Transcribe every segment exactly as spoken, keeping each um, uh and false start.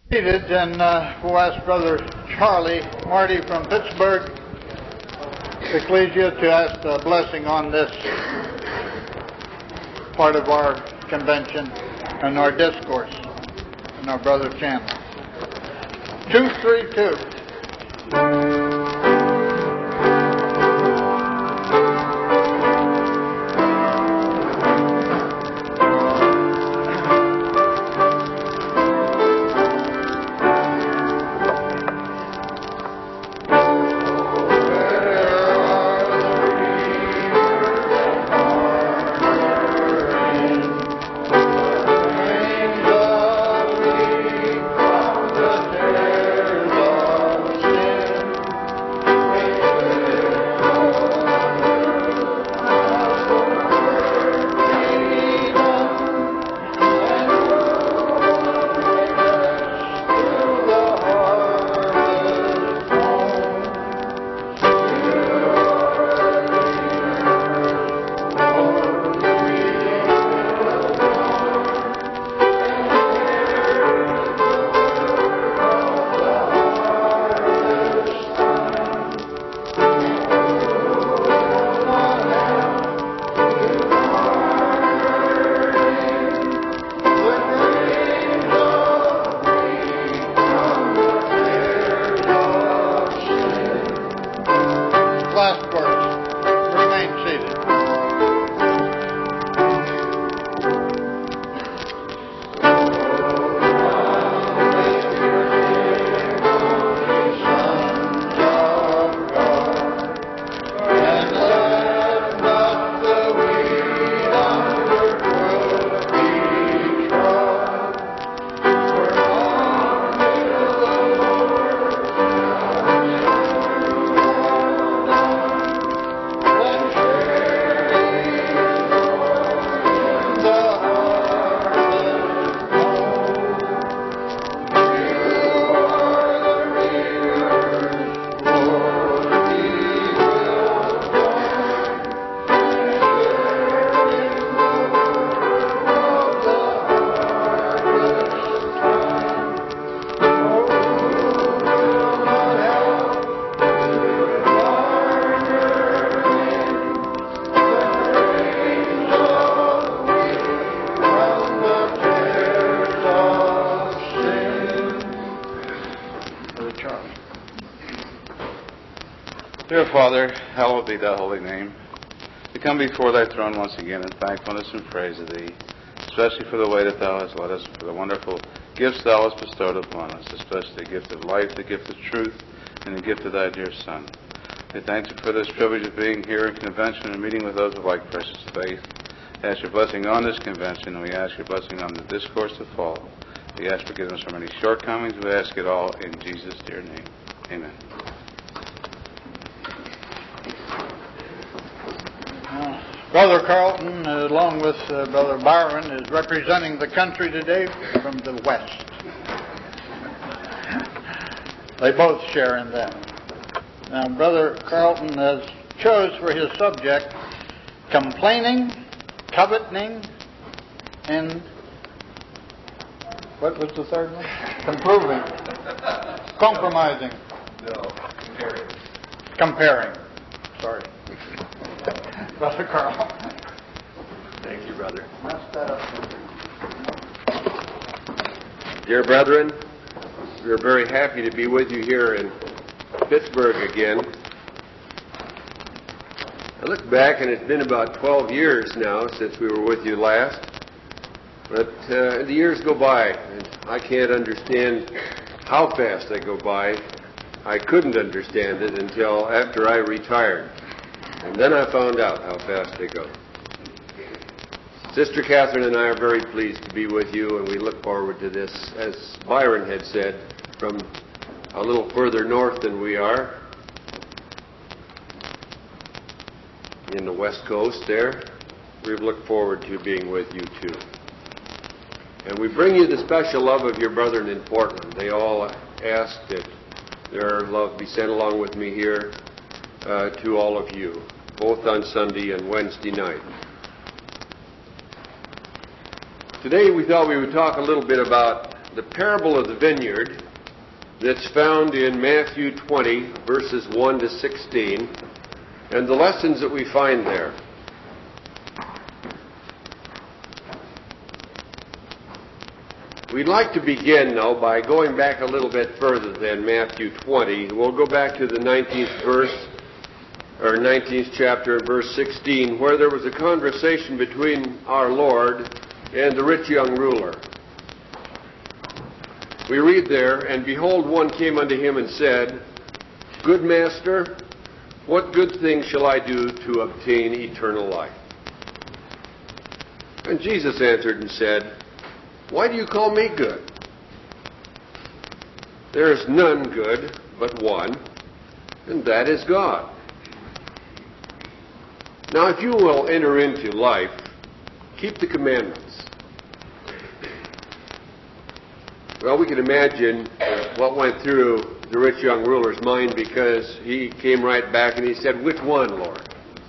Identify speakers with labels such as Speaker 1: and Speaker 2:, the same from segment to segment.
Speaker 1: Seated, and uh, we'll ask Brother Charlie Marty from Pittsburgh, Ecclesia, to ask a blessing on this part of our convention and our discourse, and our Brother Chandler. two three two.
Speaker 2: Dear Father, hallowed be thy holy name. We come before thy throne once again in thankfulness and praise of thee, especially for the way that thou hast led us, for the wonderful gifts thou hast bestowed upon us, especially the gift of life, the gift of truth, and the gift of thy dear Son. We thank you for this privilege of being here in convention and meeting with those of like precious faith. We ask your blessing on this convention, and we ask your blessing on the discourse to follow. We ask forgiveness for many shortcomings. We ask it all in Jesus' dear name. Amen.
Speaker 1: Brother Carlton, uh, along with uh, Brother Byron, is representing the country today from the West. They both share in that. Now, Brother Carlton has chose for his subject complaining, coveting, and what was the third one? Improving. Compromising.
Speaker 3: No, comparing.
Speaker 1: Comparing. Sorry. Brother Carl.
Speaker 3: Thank you, brother.
Speaker 1: Messed that up.
Speaker 3: Dear brethren, we are very happy to be with you here in Pittsburgh again. I look back, and it's been about twelve years now since we were with you last. But uh, the years go by, and I can't understand how fast they go by. I couldn't understand it until after I retired. And then I found out how fast they go. Sister Catherine and I are very pleased to be with you, and we look forward to this. As Byron had said, from a little further north than we are, in the West Coast there, we look forward to being with you too. And we bring you the special love of your brethren in Portland. They all ask that their love be sent along with me here uh, to all of you, both on Sunday and Wednesday night. Today we thought we would talk a little bit about the parable of the vineyard that's found in Matthew twenty, verses one to sixteen, and the lessons that we find there. We'd like to begin, though, by going back a little bit further than Matthew twenty. We'll go back to the nineteenth verse, or nineteenth chapter, verse sixteen, where there was a conversation between our Lord and the rich young ruler. We read there, "And behold, one came unto him and said, Good master, what good thing shall I do to obtain eternal life? And Jesus answered and said, Why do you call me good? There is none good but one, and that is God. Now if you will enter into life, keep the commandments." Well, we can imagine what went through the rich young ruler's mind, because he came right back and he said, "Which one, Lord?"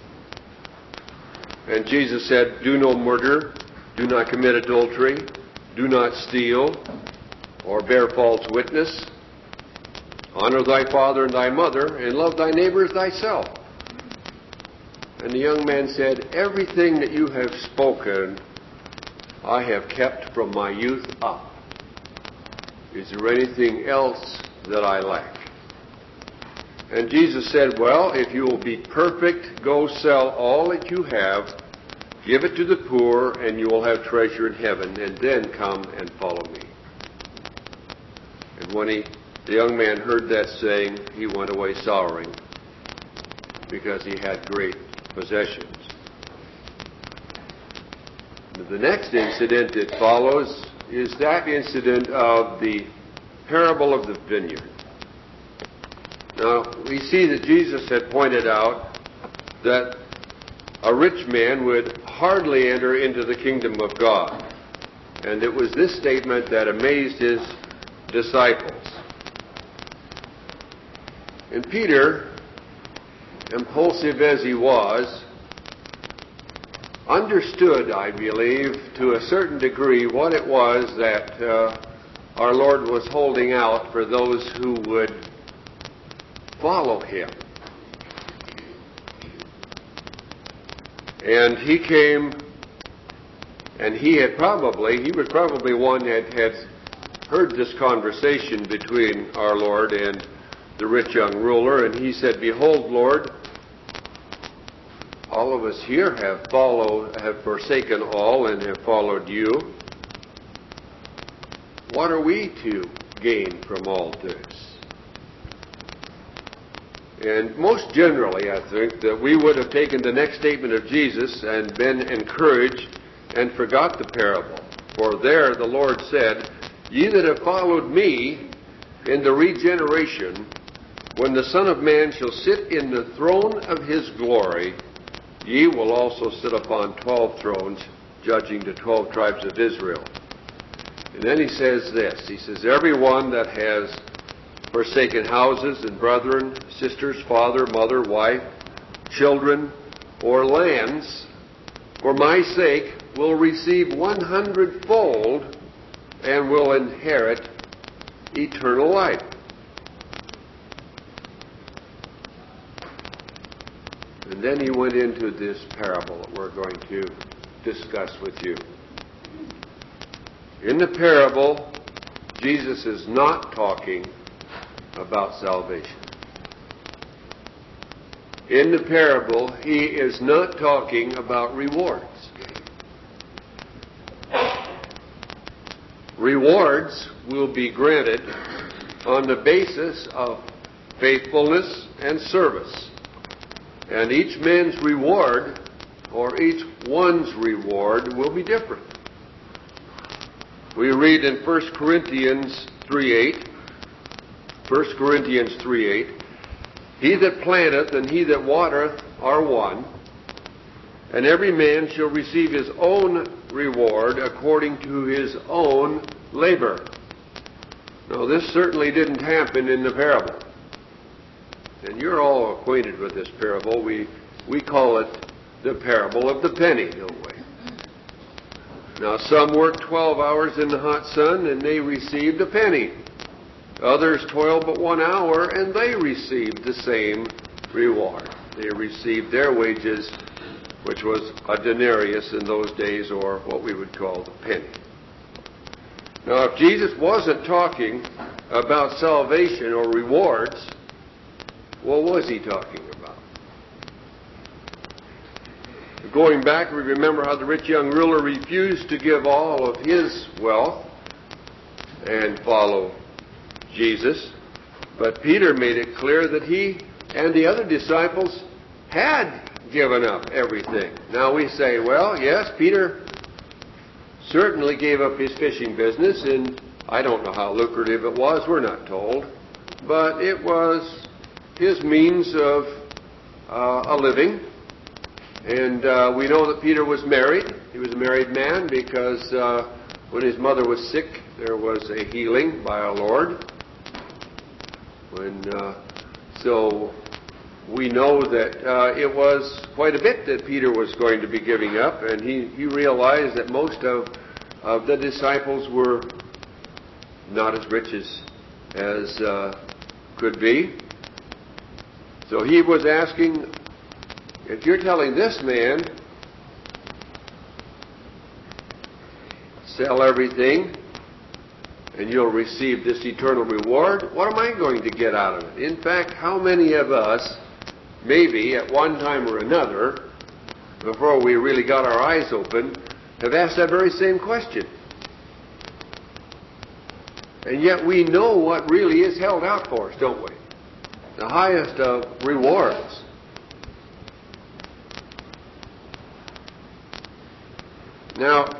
Speaker 3: And Jesus said, "Do no murder, do not commit adultery, do not steal, or bear false witness. Honor thy father and thy mother, and love thy neighbor as thyself." And the young man said, "Everything that you have spoken, I have kept from my youth up. Is there anything else that I lack?" And Jesus said, "Well, if you will be perfect, go sell all that you have, give it to the poor, and you will have treasure in heaven, and then come and follow me." And when he, the young man heard that saying, he went away sorrowing, because he had great possessions. The next incident that follows is that incident of the parable of the vineyard. Now, we see that Jesus had pointed out that a rich man would hardly enter into the kingdom of God. And it was this statement that amazed his disciples. And Peter, impulsive as he was, understood, I believe, to a certain degree what it was that uh, our Lord was holding out for those who would follow him. And he came, and he had probably, he was probably one that had heard this conversation between our Lord and the rich young ruler, and he said, "Behold, Lord, all of us here have followed, have forsaken all and have followed you. What are we to gain from all this?" And most generally, I think, that we would have taken the next statement of Jesus and been encouraged and forgot the parable. For there the Lord said, "Ye that have followed me in the regeneration, when the Son of Man shall sit in the throne of his glory, ye will also sit upon twelve thrones, judging the twelve tribes of Israel." And then he says this, he says, "Everyone that has forsaken houses and brethren, sisters, father, mother, wife, children, or lands, for my sake, will receive one hundredfold and will inherit eternal life." And then he went into this parable that we're going to discuss with you. In the parable, Jesus is not talking about salvation. In the parable, he is not talking about rewards. Rewards will be granted on the basis of faithfulness and service. And each man's reward, or each one's reward, will be different. We read in First Corinthians three eight, First Corinthians three eight, "He that planteth and he that watereth are one, and every man shall receive his own reward according to his own labor." Now, this certainly didn't happen in the parable. And you're all acquainted with this parable. We we call it the parable of the penny, don't we? Now, some worked twelve hours in the hot sun, and they received a penny. Others toiled but one hour, and they received the same reward. They received their wages, which was a denarius in those days, or what we would call the penny. Now, if Jesus wasn't talking about salvation or rewards, what was he talking about? Going back, we remember how the rich young ruler refused to give all of his wealth and follow Jesus. But Peter made it clear that he and the other disciples had given up everything. Now we say, well, yes, Peter certainly gave up his fishing business, and I don't know how lucrative it was, we're not told. But it was his means of uh, a living. And uh, we know that Peter was married. He was a married man because uh, when his mother was sick, there was a healing by our Lord. When, uh, so we know that uh, it was quite a bit that Peter was going to be giving up, and he, he realized that most of, of the disciples were not as rich as, as uh, could be. So he was asking, if you're telling this man, sell everything and you'll receive this eternal reward, what am I going to get out of it? In fact, how many of us, maybe at one time or another, before we really got our eyes open, have asked that very same question? And yet we know what really is held out for us, don't we? The highest of rewards. Now,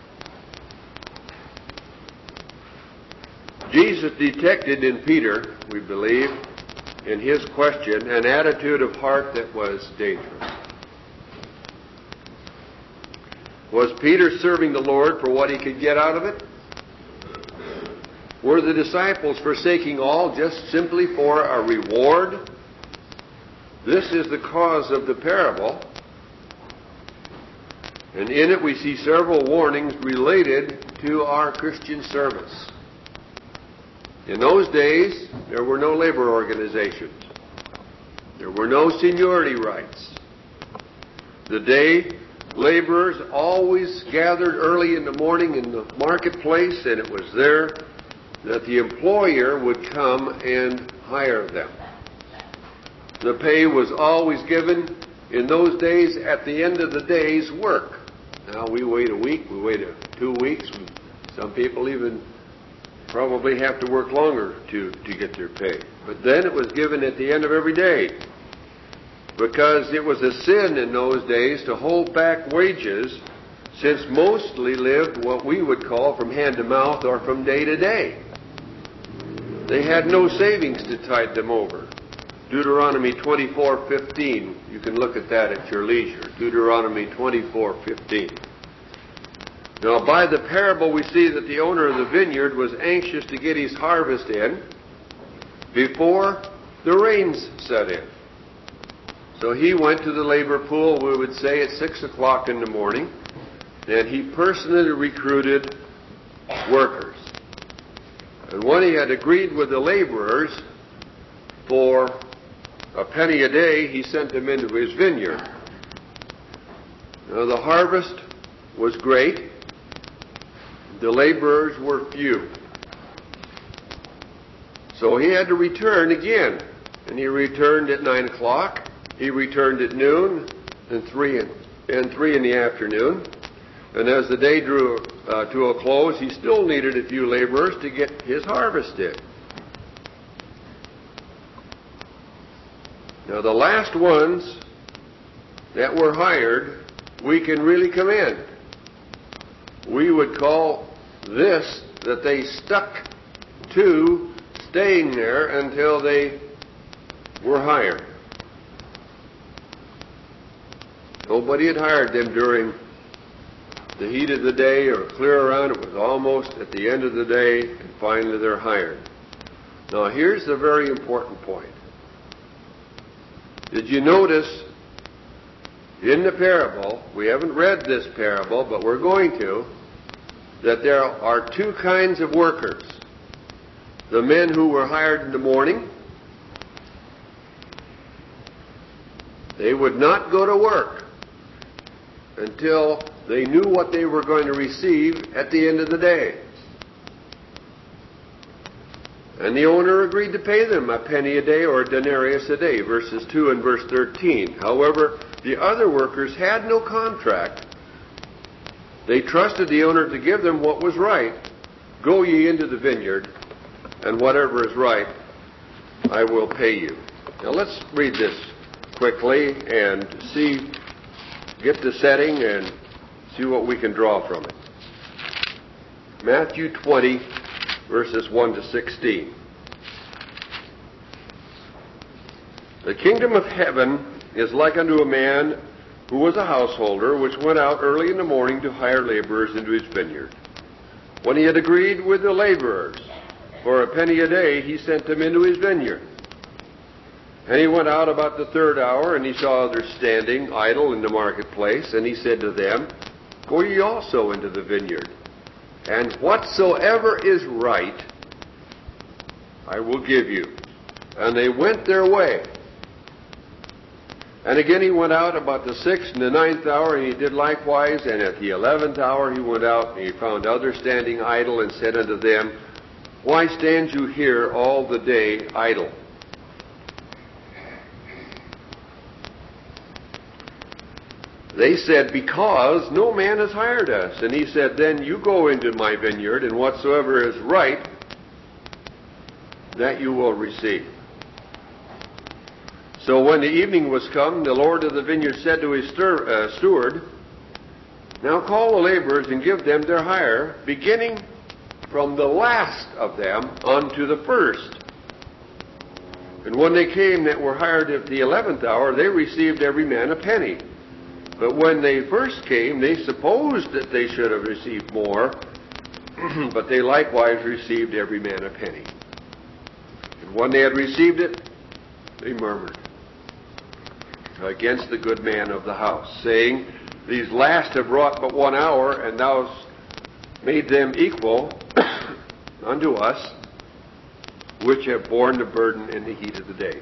Speaker 3: Jesus detected in Peter, we believe, in his question, an attitude of heart that was dangerous. Was Peter serving the Lord for what he could get out of it? Were the disciples forsaking all just simply for a reward? This is the cause of the parable. And in it we see several warnings related to our Christian service. In those days, there were no labor organizations. There were no seniority rights. The day laborers always gathered early in the morning in the marketplace, and it was there that the employer would come and hire them. The pay was always given in those days at the end of the day's work. Now we wait a week, we wait a, two weeks. Some people even probably have to work longer to, to get their pay. But then it was given at the end of every day, because it was a sin in those days to hold back wages, since mostly lived what we would call from hand to mouth or from day to day. They had no savings to tide them over. Deuteronomy twenty-four fifteen. You can look at that at your leisure. Deuteronomy twenty-four fifteen. Now, by the parable, we see that the owner of the vineyard was anxious to get his harvest in before the rains set in. So he went to the labor pool, we would say, at six o'clock in the morning, and he personally recruited workers. And when he had agreed with the laborers for a penny a day, he sent them into his vineyard. Now, the harvest was great. The laborers were few. So he had to return again. And he returned at nine o'clock. He returned at noon and three in, and three in the afternoon. And as the day drew uh, to a close, he still needed a few laborers to get his harvest in. Now, the last ones that were hired, we can really commend. We would call this that they stuck to staying there until they were hired. Nobody had hired them during the heat of the day or clear around. It was almost at the end of the day, and finally they're hired. Now, here's the very important point. Did you notice in the parable, we haven't read this parable, but we're going to, that there are two kinds of workers. The men who were hired in the morning, they would not go to work until they knew what they were going to receive at the end of the day. And the owner agreed to pay them a penny a day or a denarius a day, verses two and verse thirteen. However, the other workers had no contract. They trusted the owner to give them what was right. Go ye into the vineyard, and whatever is right, I will pay you. Now let's read this quickly and see, get the setting and see what we can draw from it. Matthew twenty, verses one to sixteen. The kingdom of heaven is like unto a man who was a householder, which went out early in the morning to hire laborers into his vineyard. When he had agreed with the laborers for a penny a day, he sent them into his vineyard. And he went out about the third hour, and he saw others standing idle in the marketplace, and he said to them, Go ye also into the vineyard, and whatsoever is right, I will give you. And they went their way. And again he went out about the sixth and the ninth hour, and he did likewise. And at the eleventh hour he went out, and he found others standing idle, and said unto them, Why stand you here all the day idle? They said, Because no man has hired us. And he said, Then you go into my vineyard, and whatsoever is right, that you will receive. So when the evening was come, the Lord of the vineyard said to his steward, Now call the laborers, and give them their hire, beginning from the last of them unto the first. And when they came that were hired at the eleventh hour, they received every man a penny. But when they first came, they supposed that they should have received more, but they likewise received every man a penny. And when they had received it, they murmured against the good man of the house, saying, These last have wrought but one hour, and thou hast made them equal unto us, which have borne the burden in the heat of the day.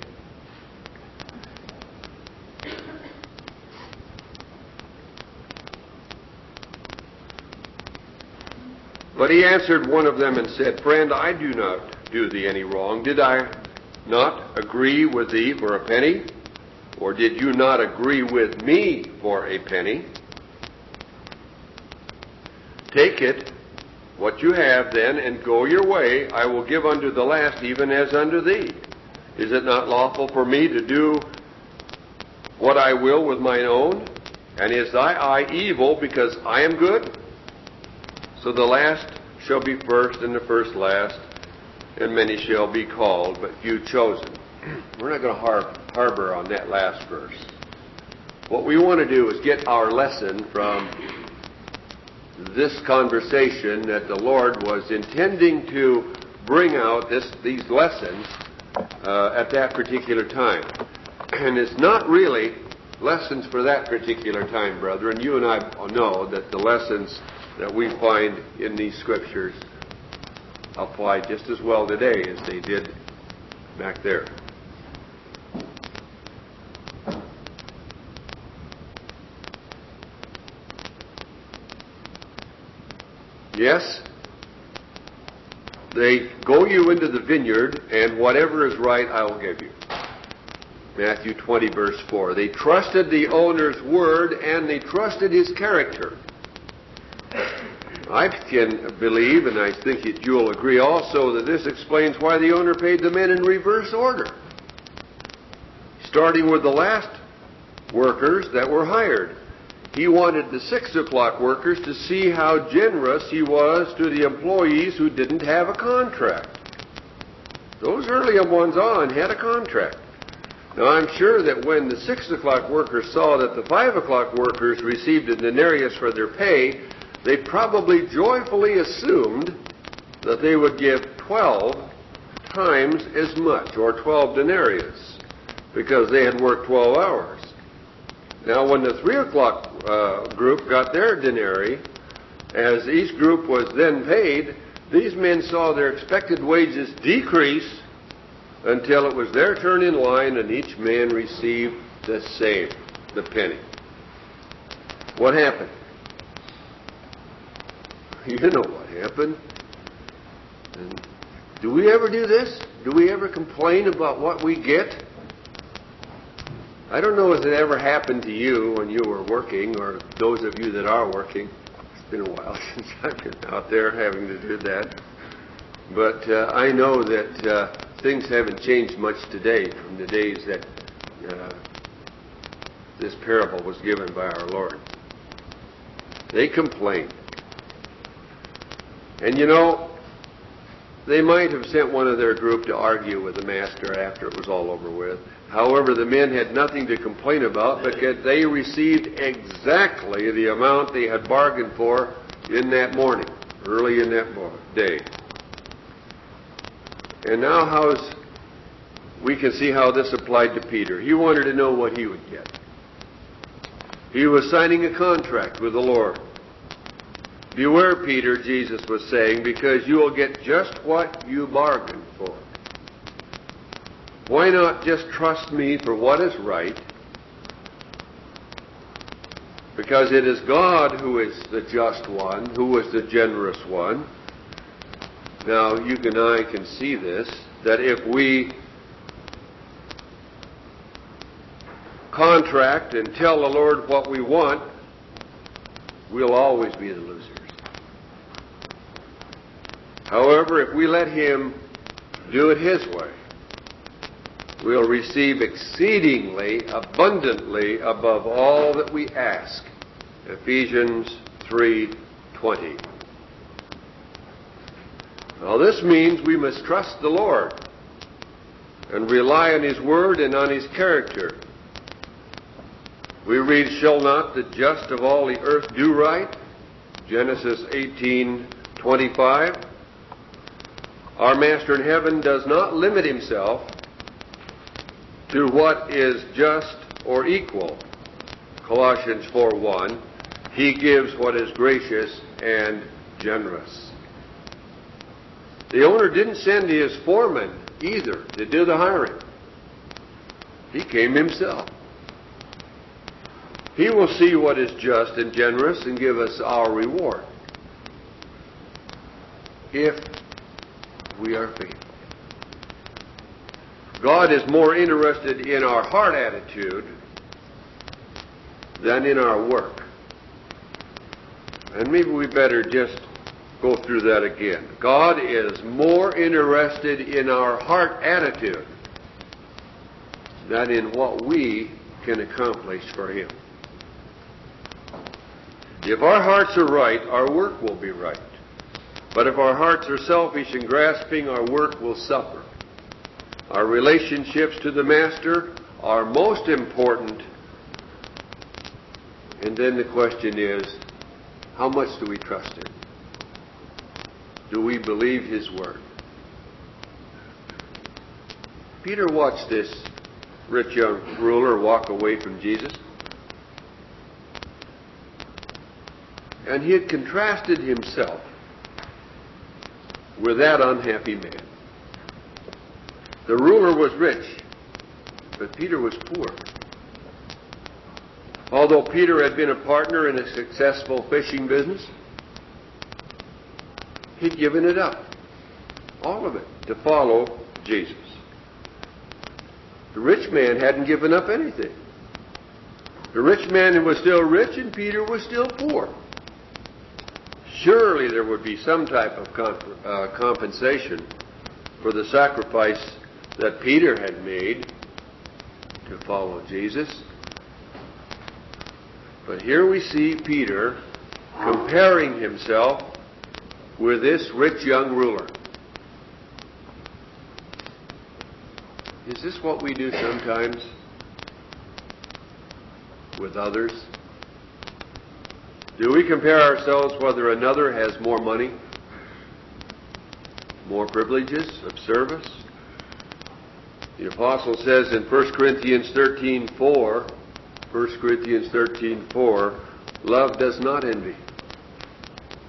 Speaker 3: But he answered one of them and said, Friend, I do not do thee any wrong. Did I not agree with thee for a penny? Or did you not agree with me for a penny? Take it, what you have then, and go your way. I will give unto the last even as unto thee. Is it not lawful for me to do what I will with mine own? And is thy eye evil because I am good? So the last shall be first, and the first last, and many shall be called, but few chosen. We're not going to har- harbor on that last verse. What we want to do is get our lesson from this conversation that the Lord was intending to bring out this, these lessons uh, at that particular time. And it's not really lessons for that particular time, brethren. You and I know that the lessons that we find in these scriptures apply just as well today as they did back there. Yes, they go you into the vineyard, and whatever is right I will give you. Matthew twenty, verse four. They trusted the owner's word, and they trusted his character. I can believe, and I think that you'll agree also, that this explains why the owner paid the men in reverse order. Starting with the last workers that were hired. He wanted the six o'clock workers to see how generous he was to the employees who didn't have a contract. Those early ones on had a contract. Now I'm sure that when the six o'clock workers saw that the five o'clock workers received a denarius for their pay, they probably joyfully assumed that they would give twelve times as much, or twelve denarius, because they had worked twelve hours. Now when the three o'clock uh, group got their denarii, as each group was then paid, these men saw their expected wages decrease until it was their turn in line and each man received the same, the penny. What happened? You know what happened. And do we ever do this? Do we ever complain about what we get? I don't know if it ever happened to you when you were working, or those of you that are working. It's been a while since I've been out there having to do that. But uh, I know that uh, things haven't changed much today from the days that uh, this parable was given by our Lord. They complained. And you know, they might have sent one of their group to argue with the master after it was all over with. However, the men had nothing to complain about because they received exactly the amount they had bargained for in that morning, early in that day. And now how's, we can see how this applied to Peter. He wanted to know what he would get. He was signing a contract with the Lord. Beware, Peter, Jesus was saying, because you will get just what you bargained for. Why not just trust me for what is right? Because it is God who is the just one, who is the generous one. Now, you and I can see this, that if we contract and tell the Lord what we want, we'll always be the losers. However, if we let Him do it His way, we'll receive exceedingly, abundantly above all that we ask. Ephesians three twenty. Now this means we must trust the Lord and rely on His Word and on His character. We read, shall not the just of all the earth do right? Genesis eighteen twenty-five. Our Master in heaven does not limit Himself to what is just or equal. Colossians four one. He gives what is gracious and generous. The owner didn't send his foreman either to do the hiring. He came himself. He will see what is just and generous and give us our reward if we are faithful. God is more interested in our heart attitude than in our work. And maybe we better just go through that again. God is more interested in our heart attitude than in what we can accomplish for Him. If our hearts are right, our work will be right. But if our hearts are selfish and grasping, our work will suffer. Our relationships to the Master are most important. And then the question is, how much do we trust Him? Do we believe His Word? Peter watched this rich young ruler walk away from Jesus. And he had contrasted himself with that unhappy man. The ruler was rich, but Peter was poor. Although Peter had been a partner in a successful fishing business, he'd given it up, all of it, to follow Jesus. The rich man hadn't given up anything. The rich man was still rich and Peter was still poor. Surely there would be some type of comp- uh, compensation for the sacrifice that Peter had made to follow Jesus. But here we see Peter comparing himself with this rich young ruler. Is this what we do sometimes with others? Do we compare ourselves whether another has more money, more privileges of service? The apostle says in First Corinthians thirteen four, First Corinthians thirteen four, love does not envy.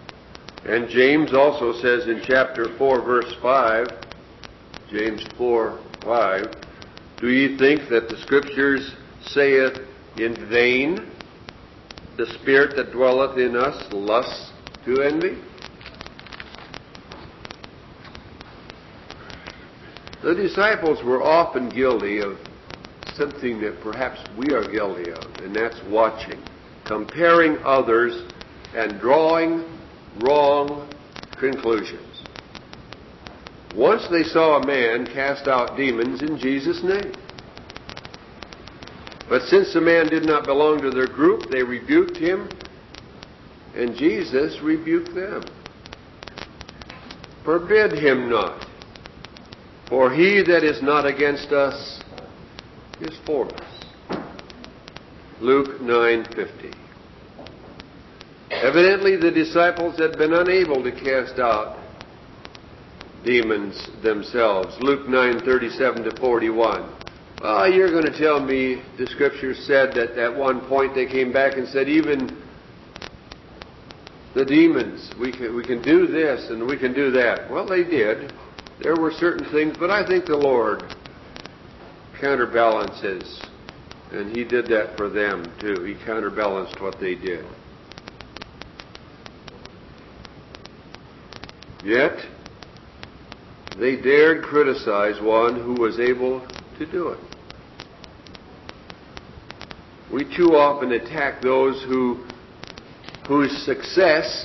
Speaker 3: And James also says in chapter four, verse five, James four, five, do ye think that the Scriptures saith in vain, the Spirit that dwelleth in us lusts to envy? The disciples were often guilty of something that perhaps we are guilty of, and that's watching, comparing others, and drawing wrong conclusions. Once they saw a man cast out demons in Jesus' name. But since the man did not belong to their group, they rebuked him, and Jesus rebuked them. Forbid him not, for he that is not against us is for us. Luke nine fifty. Evidently, the disciples had been unable to cast out demons themselves. Luke nine thirty-seven to forty-one. Well, you're going to tell me the Scriptures said that at one point they came back and said, even the demons, we can, we can do this and we can do that. Well, they did. There were certain things, but I think the Lord counterbalances, and He did that for them too. He counterbalanced what they did. Yet, they dared criticize one who was able to do it. We too often attack those who, whose success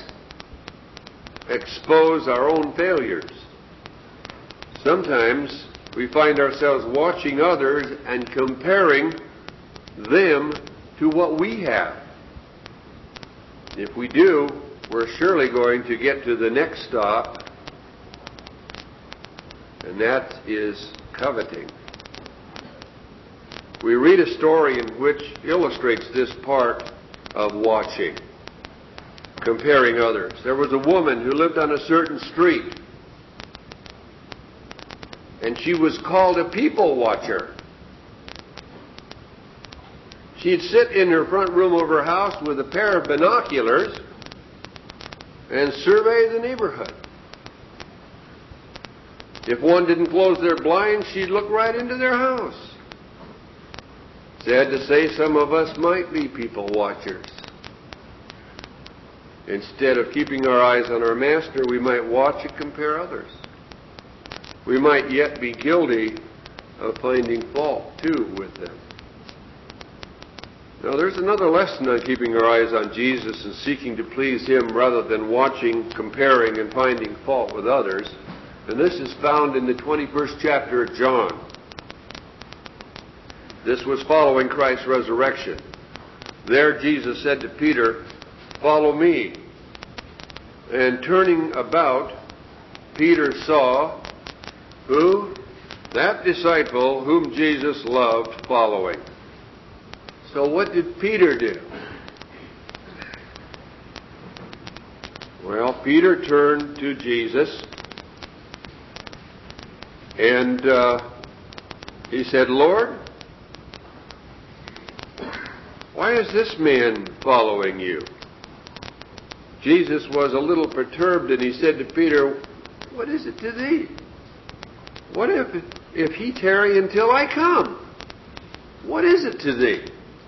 Speaker 3: expose our own failures. Sometimes we find ourselves watching others and comparing them to what we have. If we do, we're surely going to get to the next stop, and that is coveting. We read a story in which illustrates this part of watching, comparing others. There was a woman who lived on a certain street, and she was called a people watcher. She'd sit in her front room of her house with a pair of binoculars and survey the neighborhood. If one didn't close their blinds, she'd look right into their house. Sad to say, some of us might be people watchers. Instead of keeping our eyes on our Master, we might watch and compare others. We might yet be guilty of finding fault, too, with them. Now, there's another lesson on keeping our eyes on Jesus and seeking to please Him rather than watching, comparing, and finding fault with others. And this is found in the twenty-first chapter of John. This was following Christ's resurrection. There Jesus said to Peter, "Follow me." And turning about, Peter saw who? That disciple whom Jesus loved following. So what did Peter do? Well, Peter turned to Jesus and uh, he said, "Lord, why is this man following you?" Jesus was a little perturbed, and He said to Peter, "What is it to thee? What if, if he tarry until I come? What is it to thee?"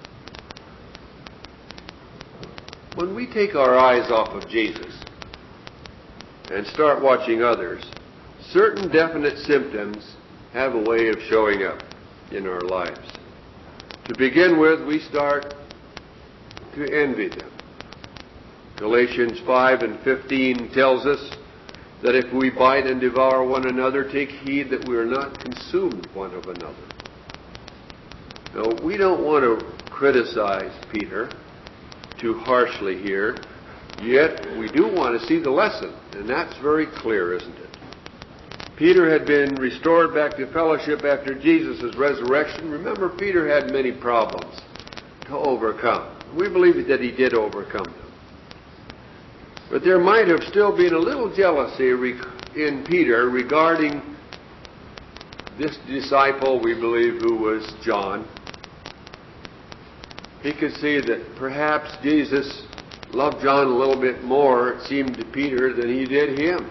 Speaker 3: When we take our eyes off of Jesus and start watching others, certain definite symptoms have a way of showing up in our lives. To begin with, we start to envy them. Galatians five and fifteen tells us that if we bite and devour one another, take heed that we are not consumed one of another. Now, we don't want to criticize Peter too harshly here, yet we do want to see the lesson, and that's very clear, isn't it? Peter had been restored back to fellowship after Jesus' resurrection. Remember, Peter had many problems to overcome. We believe that he did overcome them. But there might have still been a little jealousy in Peter regarding this disciple, we believe, who was John. He could see that perhaps Jesus loved John a little bit more, it seemed to Peter, than he did him.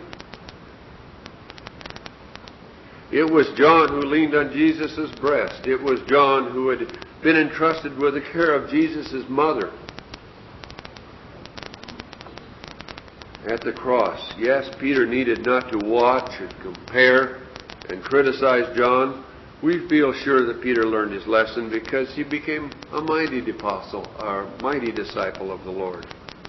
Speaker 3: It was John who leaned on Jesus' breast. It was John who had been entrusted with the care of Jesus' mother at the cross. Yes, Peter needed not to watch and compare and criticize John. We feel sure that Peter learned his lesson because he became a mighty apostle, or mighty disciple of the Lord.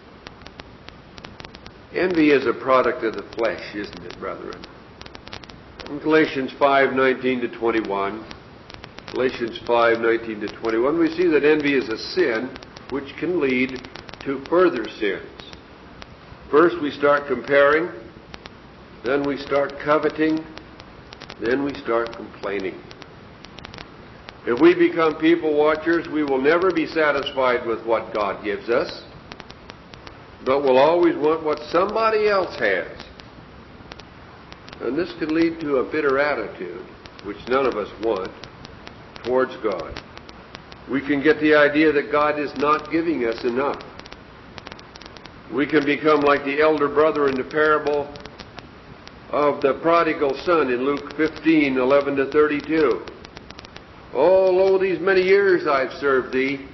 Speaker 3: Envy is a product of the flesh, isn't it, brethren? In Galatians five nineteen to twenty-one, Galatians five nineteen to twenty-one, we see that envy is a sin which can lead to further sins. First we start comparing, then we start coveting, then we start complaining. If we become people watchers, we will never be satisfied with what God gives us, but we'll always want what somebody else has. And this can lead to a bitter attitude, which none of us want, towards God. We can get the idea that God is not giving us enough. We can become like the elder brother in the parable of the prodigal son in Luke fifteen eleven to thirty-two. Oh, lo, these many years I've served thee.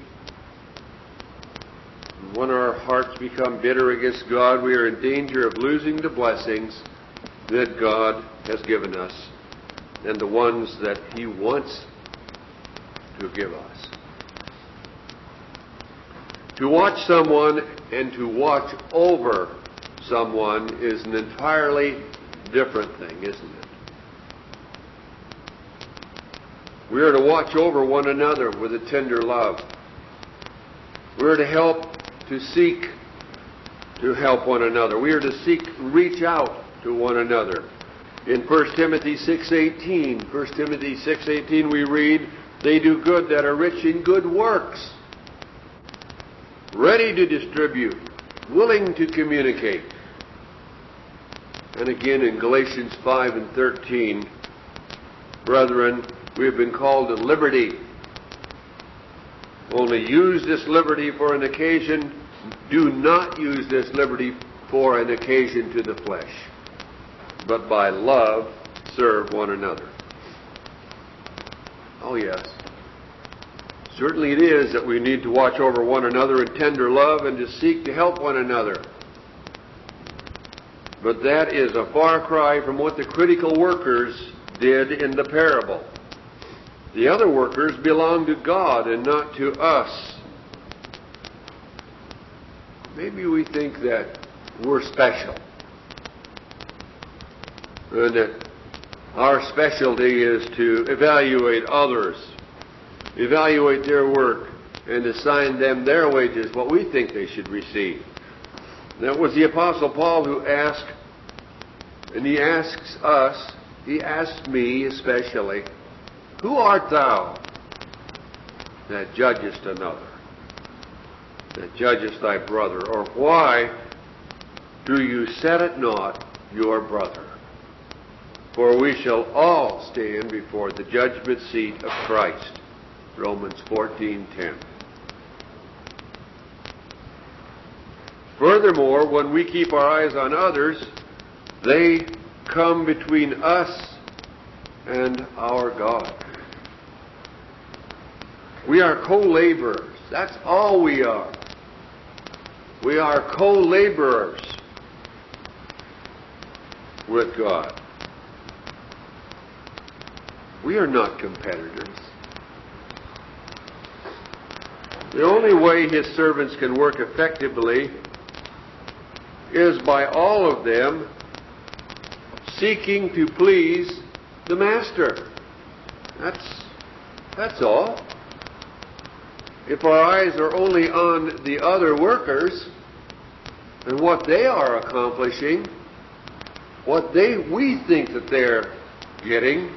Speaker 3: And when our hearts become bitter against God, we are in danger of losing the blessings that God has given us and the ones that He wants to give us. To watch someone and to watch over someone is an entirely different thing, isn't it? We are to watch over one another with a tender love. We are to help, to seek to help one another. We are to seek, reach out to one another. In First Timothy six eighteen, First Timothy six eighteen we read, they do good that are rich in good works, ready to distribute, willing to communicate. And again in Galatians five and thirteen, brethren, we have been called to liberty. Only use this liberty for an occasion. Do not use this liberty for an occasion to the flesh, but by love serve one another. Oh yes. Certainly it is that we need to watch over one another in tender love and to seek to help one another. But that is a far cry from what the critical workers did in the parable. The other workers belong to God and not to us. Maybe we think that we're special, and that our specialty is to evaluate others, evaluate their work, and assign them their wages, what we think they should receive. That was the Apostle Paul who asked, and he asks us, he asked me especially, who art thou that judgest another, that judgest thy brother? Or why do you set at naught your brother? For we shall all stand before the judgment seat of Christ. Romans fourteen ten. Furthermore, when we keep our eyes on others, they come between us and our God. We are co-laborers. That's all we are. We are co-laborers with God. We are not competitors. The only way His servants can work effectively is by all of them seeking to please the Master. That's, that's all. If our eyes are only on the other workers and what they are accomplishing, what they we think that they're getting,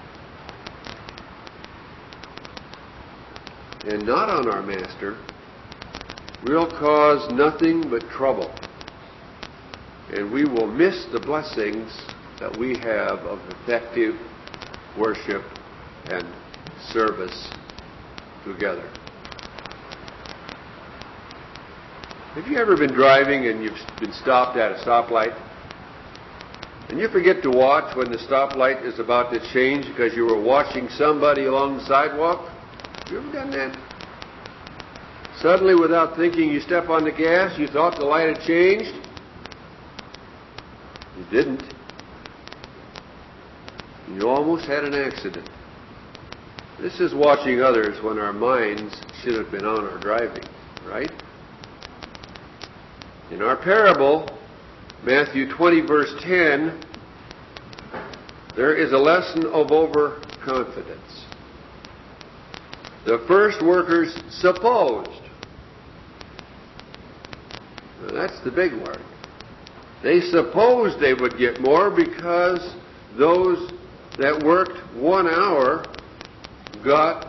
Speaker 3: and not on our Master, we'll cause nothing but trouble. And we will miss the blessings that we have of effective worship and service together. Have you ever been driving and you've been stopped at a stoplight? And you forget to watch when the stoplight is about to change because you were watching somebody along the sidewalk? Have you ever done that? Suddenly, without thinking, you step on the gas. You thought the light had changed. You didn't. You almost had an accident. This is watching others when our minds should have been on our driving, right? In our parable, Matthew twenty, verse ten, there is a lesson of overconfidence. The first workers supposed. Now that's the big word. They supposed they would get more because those that worked one hour got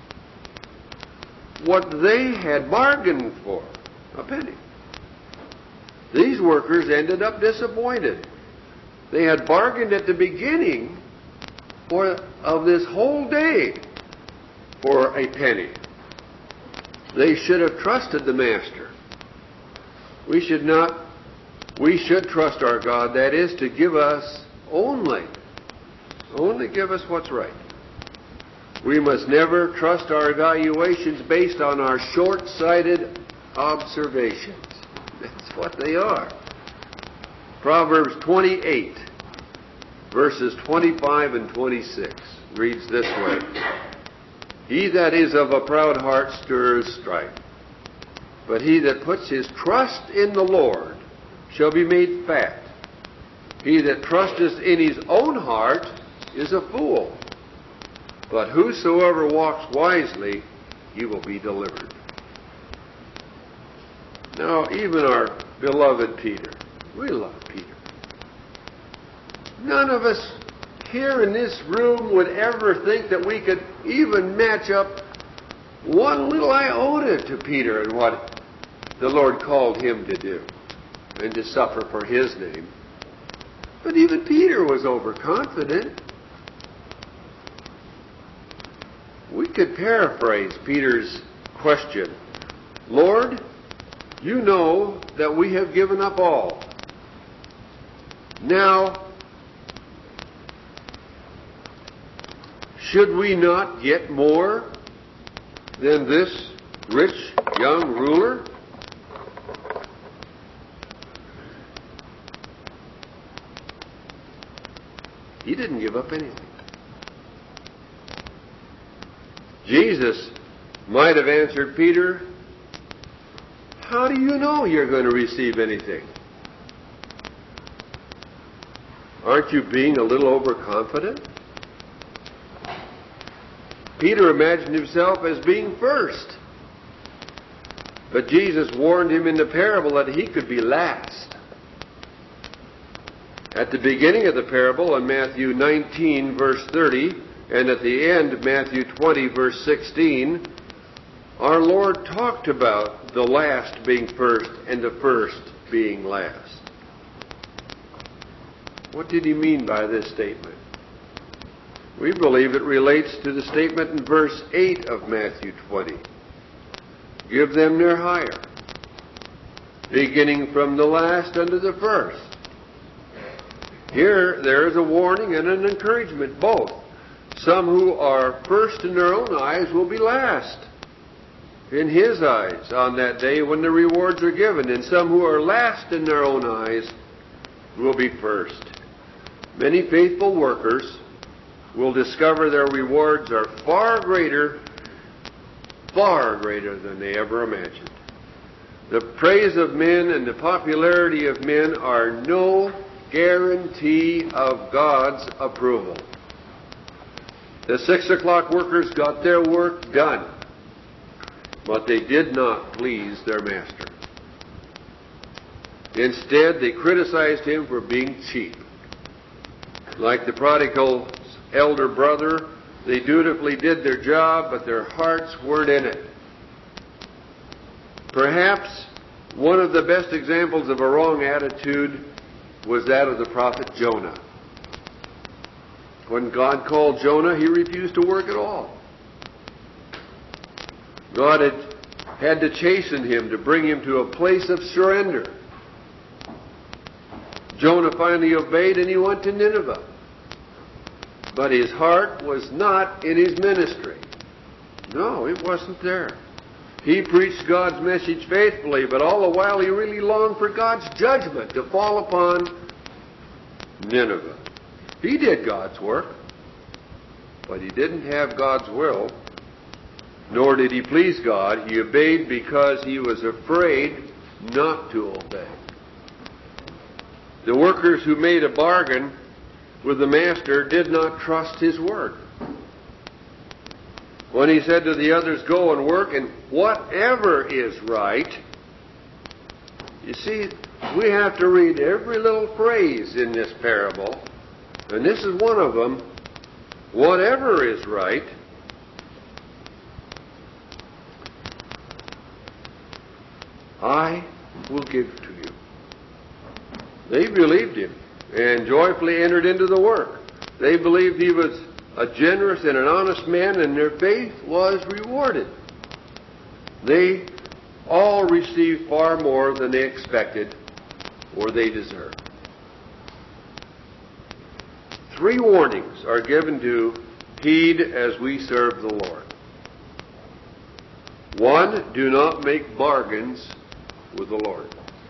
Speaker 3: what they had bargained for, a penny. These workers ended up disappointed. They had bargained at the beginning for of this whole day for a penny. They should have trusted the master. We should not, we should trust our God, that is to give us only, only give us what's right. We must never trust our evaluations based on our short-sighted observations. That's what they are. Proverbs twenty-eight, verses twenty-five and twenty-six reads this way. He that is of a proud heart stirs strife, but he that puts his trust in the Lord shall be made fat. He that trusteth in his own heart is a fool, but whosoever walks wisely, he will be delivered. Now, even our beloved Peter, we love Peter. None of us here in this room would ever think that we could even match up one little iota to Peter and what the Lord called him to do and to suffer for his name. But even Peter was overconfident. We could paraphrase Peter's question. Lord, you know that we have given up all. Now, should we not get more than this rich young ruler? He didn't give up anything. Jesus might have answered Peter, how do you know you're going to receive anything? Aren't you being a little overconfident? Peter imagined himself as being first. But Jesus warned him in the parable that he could be last. At the beginning of the parable in Matthew nineteen, verse thirty, and at the end, Matthew twenty, verse sixteen, our Lord talked about the last being first and the first being last. What did he mean by this statement? We believe it relates to the statement in verse eight of Matthew twenty. Give them their hire, beginning from the last unto the first. Here, there is a warning and an encouragement, both. Some who are first in their own eyes will be last in His eyes on that day when the rewards are given, and some who are last in their own eyes will be first. Many faithful workers will discover their rewards are far greater, far greater than they ever imagined. The praise of men and the popularity of men are no guarantee of God's approval. The six o'clock workers got their work done, but they did not please their master. Instead, they criticized him for being cheap. Like the prodigal's elder brother, they dutifully did their job, but their hearts weren't in it. Perhaps one of the best examples of a wrong attitude was that of the prophet Jonah. When God called Jonah, he refused to work at all. God had had to chasten him to bring him to a place of surrender. Jonah finally obeyed and he went to Nineveh. But his heart was not in his ministry. No, it wasn't there. He preached God's message faithfully, but all the while he really longed for God's judgment to fall upon Nineveh. He did God's work, but he didn't have God's will, nor did he please God. He obeyed because he was afraid not to obey. The workers who made a bargain with the master did not trust his word. When he said to the others, "Go and work, and whatever is right," you see, we have to read every little phrase in this parable, and this is one of them. Whatever is right, I will give to you. They believed him and joyfully entered into the work. They believed he was a generous and an honest man, and their faith was rewarded. They all received far more than they expected or they deserved. Three warnings are given to heed as we serve the Lord. One, do not make bargains with the Lord.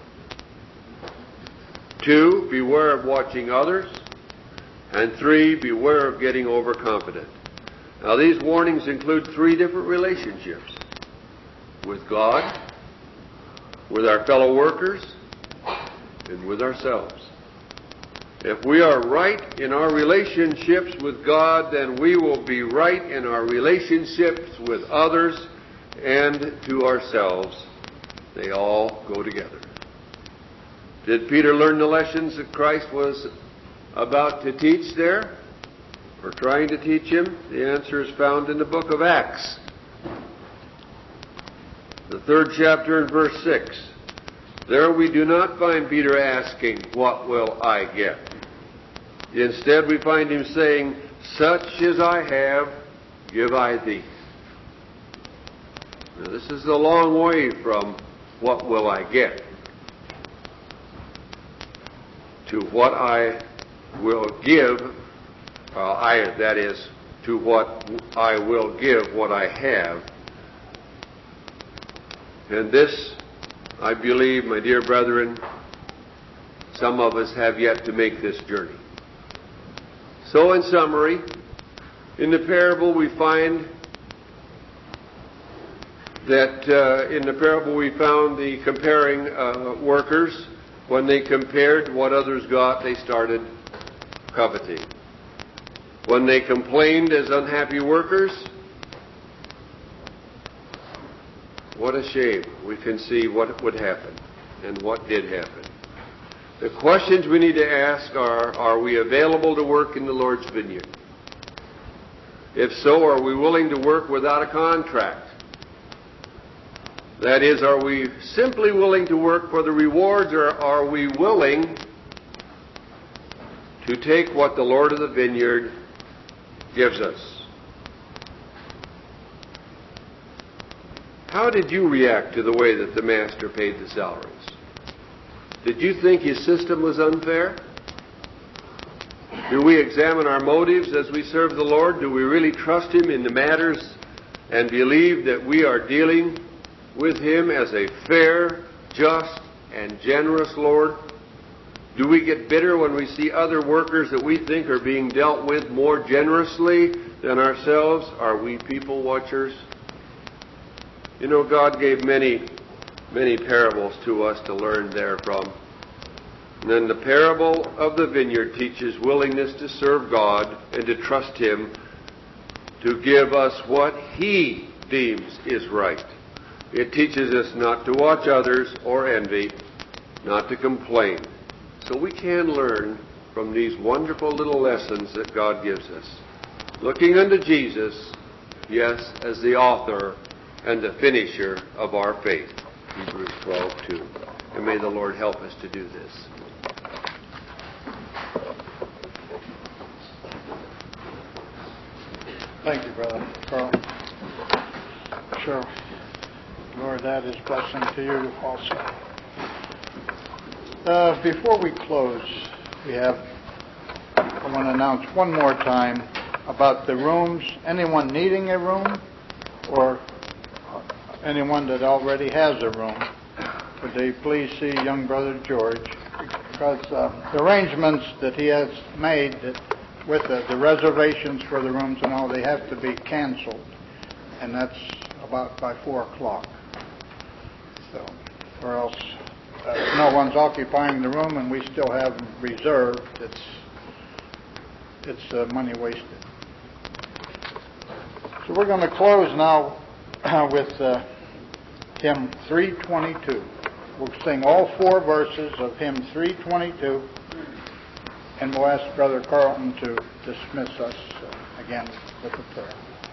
Speaker 3: Two, beware of watching others. And three, beware of getting overconfident. Now, these warnings include three different relationships: with God, with our fellow workers, and with ourselves. If we are right in our relationships with God, then we will be right in our relationships with others and to ourselves. They all go together. Did Peter learn the lessons that Christ was about to teach there, or trying to teach him? The answer is found in the book of Acts, the third chapter and verse six. There we do not find Peter asking, "What will I get?" Instead, we find him saying, "Such as I have, give I thee." Now, this is a long way from "What will I get?" to "What I will give," uh, I, that is, to what I will give what I have. And this, I believe, my dear brethren, some of us have yet to make this journey. So in summary, in the parable we find that uh, in the parable we found the comparing uh, workers. When they compared what others got, they started coveting. When they complained as unhappy workers, what a shame. We can see what would happen and what did happen. The questions we need to ask are, are we available to work in the Lord's vineyard? If so, are we willing to work without a contract? That is, are we simply willing to work for the rewards, or are we willing to take what the Lord of the vineyard gives us? How did you react to the way that the master paid the salaries? Did you think his system was unfair? Do we examine our motives as we serve the Lord? Do we really trust him in the matters and believe that we are dealing with him as a fair, just, and generous Lord? Do we get bitter when we see other workers that we think are being dealt with more generously than ourselves? Are we people watchers? You know, God gave many, many parables to us to learn therefrom. And then the parable of the vineyard teaches willingness to serve God and to trust him to give us what he deems is right. It teaches us not to watch others or envy, not to complain. So we can learn from these wonderful little lessons that God gives us. Looking unto Jesus, yes, as the author and the finisher of our faith. Hebrews twelve two. And may the Lord help us to do this.
Speaker 1: Thank you, Brother Carl. Sure. Lord, add His blessing to you also. Uh, before we close, we have, I want to announce one more time about the rooms. Anyone needing a room or anyone that already has a room, would they please see young brother George? Because uh, the arrangements that he has made that with the, the reservations for the rooms and all, they have to be canceled. And that's about by four o'clock. So, or else uh, if no one's occupying the room and we still have them reserved, it's, it's uh, money wasted. So we're going to close now uh, with uh, hymn three twenty-two. We'll sing all four verses of hymn three twenty-two, and we'll ask Brother Carlton to dismiss us uh, again with a prayer.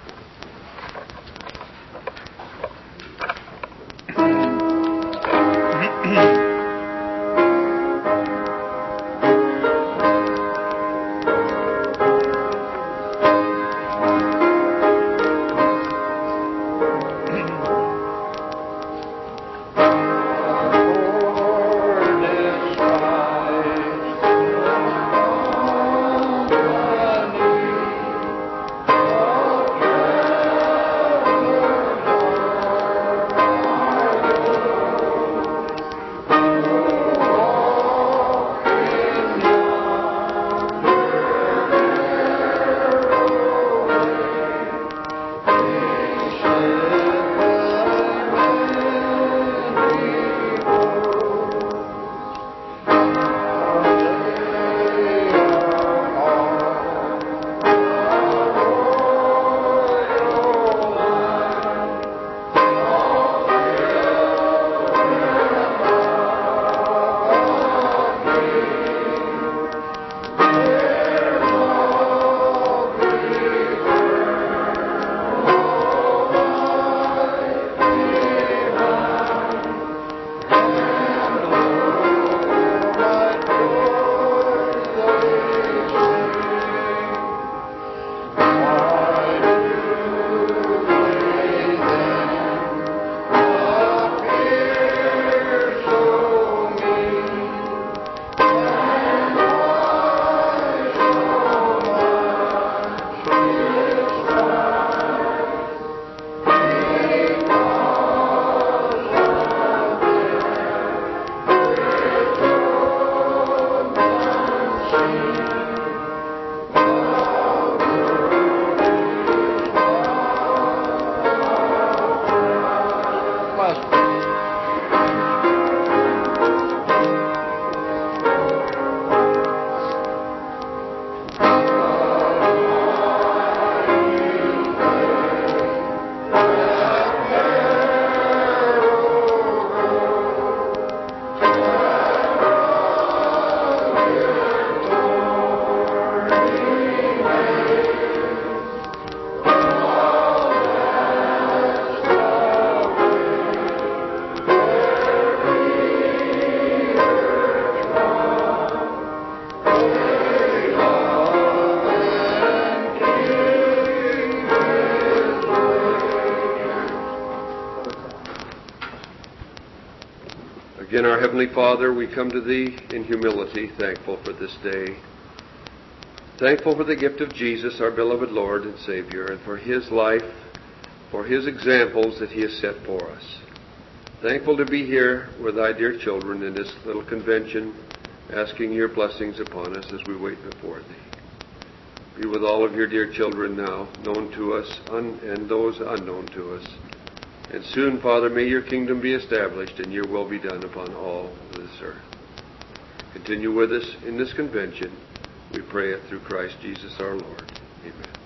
Speaker 3: Again, our Heavenly Father, we come to Thee in humility, thankful for this day. Thankful for the gift of Jesus, our beloved Lord and Savior, and for His life, for His examples that He has set for us. Thankful to be here with Thy dear children in this little convention, asking Your blessings upon us as we wait before Thee. Be with all of Your dear children now, known to us un- and those unknown to us. And soon, Father, may Your kingdom be established and Your will be done upon all of this earth. Continue with us in this convention. We pray it through Christ Jesus our Lord. Amen.